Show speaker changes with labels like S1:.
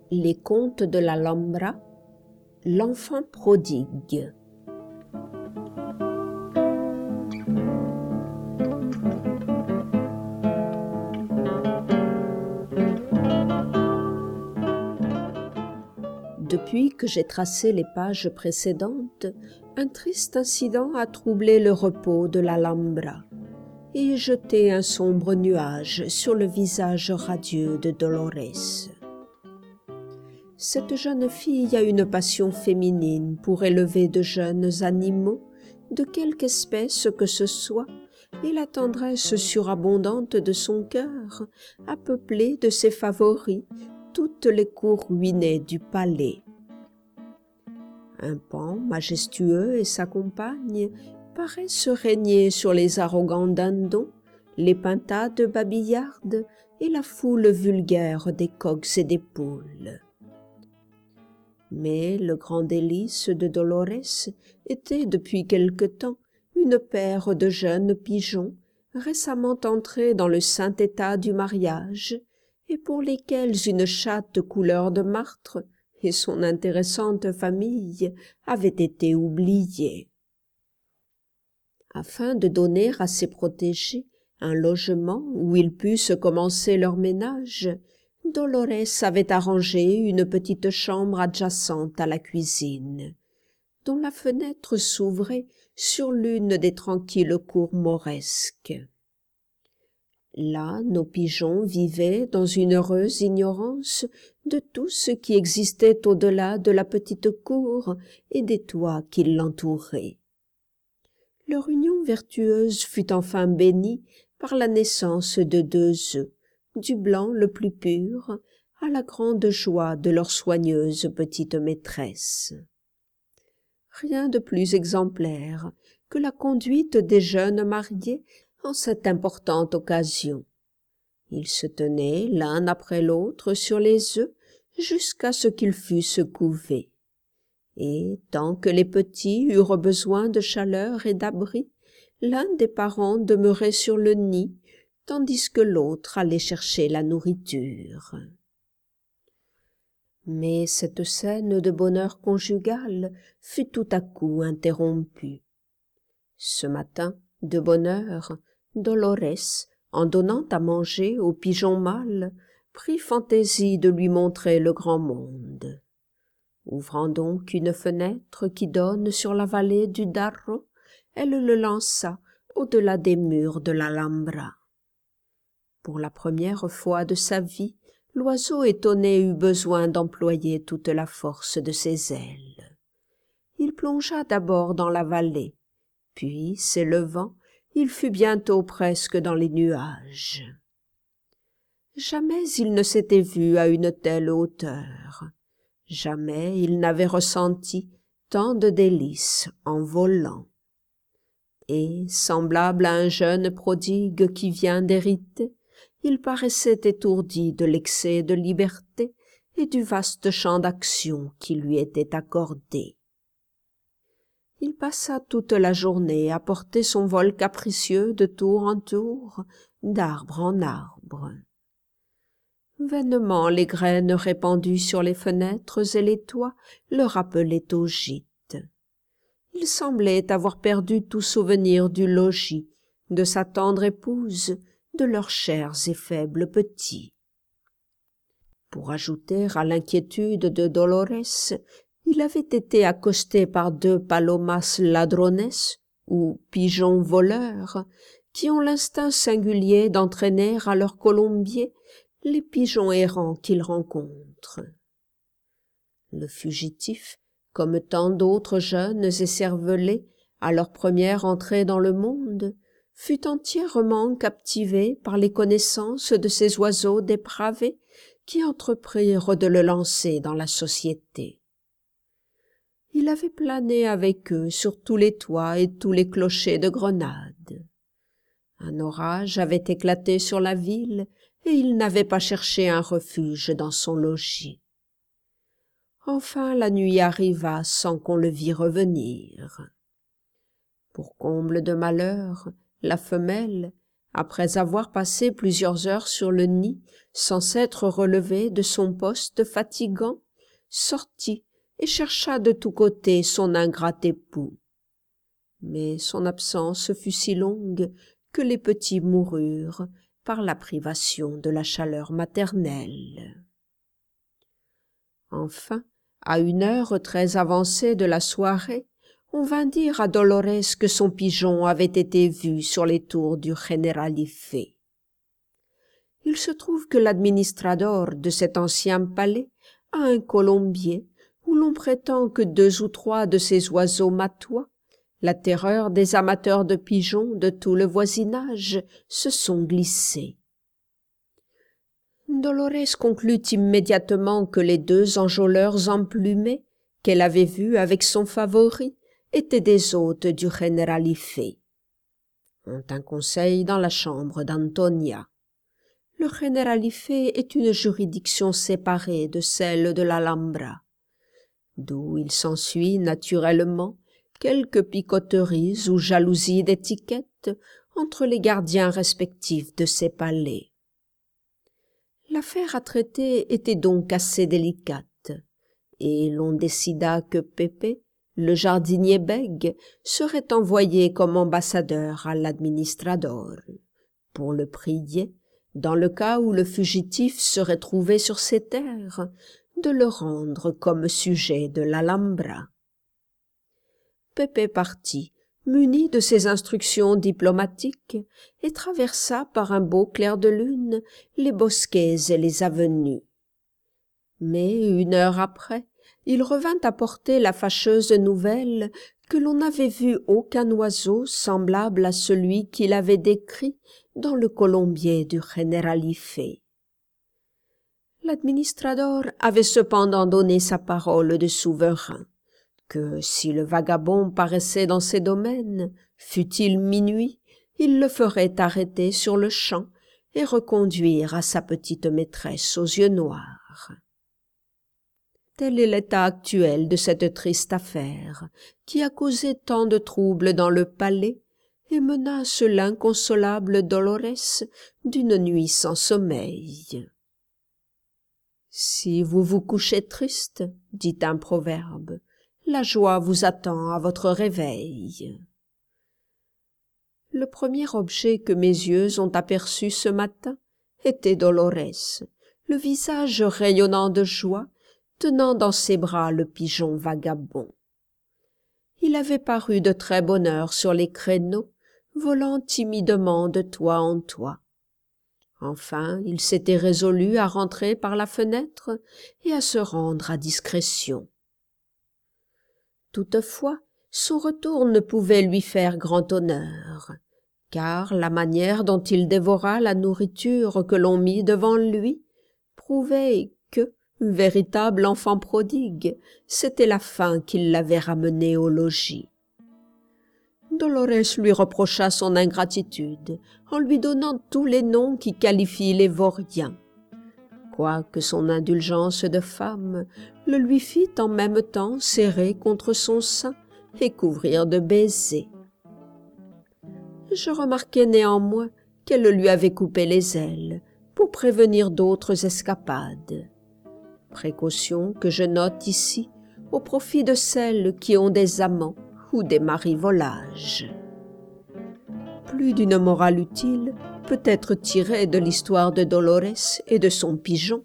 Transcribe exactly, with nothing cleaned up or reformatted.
S1: Les contes de l'Alhambra, l'enfant prodigue. Depuis que j'ai tracé les pages précédentes, un triste incident a troublé le repos de l'Alhambra et jeté un sombre nuage sur le visage radieux de Dolores. Cette jeune fille a une passion féminine pour élever de jeunes animaux, de quelque espèce que ce soit, et la tendresse surabondante de son cœur a peuplé de ses favoris toutes les cours ruinées du palais. Un paon majestueux et sa compagne paraissent régner sur les arrogants dindons, les pintades babillardes et la foule vulgaire des coqs et des poules. Mais le grand délice de Dolores était depuis quelque temps une paire de jeunes pigeons récemment entrés dans le saint état du mariage et pour lesquels une chatte couleur de martre et son intéressante famille avaient été oubliées. Afin de donner à ces protégés un logement où ils pussent commencer leur ménage, Dolores avait arrangé une petite chambre adjacente à la cuisine, dont la fenêtre s'ouvrait sur l'une des tranquilles cours mauresques. Là, nos pigeons vivaient dans une heureuse ignorance de tout ce qui existait au-delà de la petite cour et des toits qui l'entouraient. Leur union vertueuse fut enfin bénie par la naissance de deux œufs, du blanc le plus pur, à la grande joie de leur soigneuse petite maîtresse. Rien de plus exemplaire que la conduite des jeunes mariés en cette importante occasion. Ils se tenaient l'un après l'autre sur les œufs jusqu'à ce qu'ils fussent couvés. Et tant que les petits eurent besoin de chaleur et d'abri, l'un des parents demeurait sur le nid, tandis que l'autre allait chercher la nourriture. Mais cette scène de bonheur conjugal fut tout à coup interrompue. Ce matin, de bonne heure, Dolores, en donnant à manger au pigeon mâle, prit fantaisie de lui montrer le grand monde. Ouvrant donc une fenêtre qui donne sur la vallée du Darro, elle le lança au-delà des murs de l'Alhambra. Pour la première fois de sa vie, l'oiseau étonné eut besoin d'employer toute la force de ses ailes. Il plongea d'abord dans la vallée, puis, s'élevant, il fut bientôt presque dans les nuages. Jamais il ne s'était vu à une telle hauteur. Jamais il n'avait ressenti tant de délices en volant. Et, semblable à un jeune prodigue qui vient d'hériter, il paraissait étourdi de l'excès de liberté et du vaste champ d'action qui lui était accordé. Il passa toute la journée à porter son vol capricieux de tour en tour, d'arbre en arbre. Vainement les graines répandues sur les fenêtres et les toits le rappelaient au gîte. Il semblait avoir perdu tout souvenir du logis, de sa tendre épouse, de leurs chers et faibles petits. Pour ajouter à l'inquiétude de Dolores, il avait été accosté par deux palomas ladrones, ou pigeons voleurs, qui ont l'instinct singulier d'entraîner à leur colombier les pigeons errants qu'ils rencontrent. Le fugitif, comme tant d'autres jeunes écervelés à leur première entrée dans le monde, fut entièrement captivé par les connaissances de ces oiseaux dépravés qui entreprirent de le lancer dans la société. Il avait plané avec eux sur tous les toits et tous les clochers de Grenade. Un orage avait éclaté sur la ville et il n'avait pas cherché un refuge dans son logis. Enfin la nuit arriva sans qu'on le vît revenir. Pour comble de malheur, la femelle, après avoir passé plusieurs heures sur le nid, sans s'être relevé de son poste fatigant, sortit et chercha de tous côtés son ingrat époux. Mais son absence fut si longue que les petits moururent par la privation de la chaleur maternelle. Enfin, à une heure très avancée de la soirée, on vint dire à Dolorès que son pigeon avait été vu sur les tours du Generalife. Il se trouve que l'administrador de cet ancien palais a un colombier où l'on prétend que deux ou trois de ces oiseaux matois, la terreur des amateurs de pigeons de tout le voisinage, se sont glissés. Dolorès conclut immédiatement que les deux enjôleurs emplumés qu'elle avait vus avec son favori étaient des hôtes du Generalife. On tint conseil dans la chambre d'Antonia. Le Generalife est une juridiction séparée de celle de l'Alhambra, d'où il s'ensuit naturellement quelques picoteries ou jalousies d'étiquette entre les gardiens respectifs de ces palais. L'affaire à traiter était donc assez délicate, et l'on décida que Pépé, le jardinier bègue, serait envoyé comme ambassadeur à l'administrador, pour le prier, dans le cas où le fugitif serait trouvé sur ses terres, de le rendre comme sujet de l'Alhambra. Pépé partit, muni de ses instructions diplomatiques, et traversa par un beau clair de lune les bosquets et les avenues. Mais une heure après, il revint apporter la fâcheuse nouvelle que l'on n'avait vu aucun oiseau semblable à celui qu'il avait décrit dans le colombier du Generalife. L'administrador avait cependant donné sa parole de souverain, que si le vagabond paraissait dans ses domaines, fût-il minuit, il le ferait arrêter sur le champ et reconduire à sa petite maîtresse aux yeux noirs. Tel est l'état actuel de cette triste affaire, qui a causé tant de troubles dans le palais et menace l'inconsolable Dolorès d'une nuit sans sommeil. Si vous vous couchez triste, dit un proverbe, la joie vous attend à votre réveil. Le premier objet que mes yeux ont aperçu ce matin était Dolorès, le visage rayonnant de joie, tenant dans ses bras le pigeon vagabond. Il avait paru de très bonne heure sur les créneaux, volant timidement de toit en toit. Enfin, il s'était résolu à rentrer par la fenêtre et à se rendre à discrétion. Toutefois, son retour ne pouvait lui faire grand honneur, car la manière dont il dévora la nourriture que l'on mit devant lui prouvait que, véritable enfant prodigue, c'était la faim qui l'avait ramené au logis. Dolorès lui reprocha son ingratitude en lui donnant tous les noms qui qualifient les vauriens, quoique son indulgence de femme le lui fit en même temps serrer contre son sein et couvrir de baisers. Je remarquai néanmoins qu'elle lui avait coupé les ailes pour prévenir d'autres escapades, précaution que je note ici au profit de celles qui ont des amants ou des maris volages. Plus d'une morale utile peut être tirée de l'histoire de Dolorès et de son pigeon.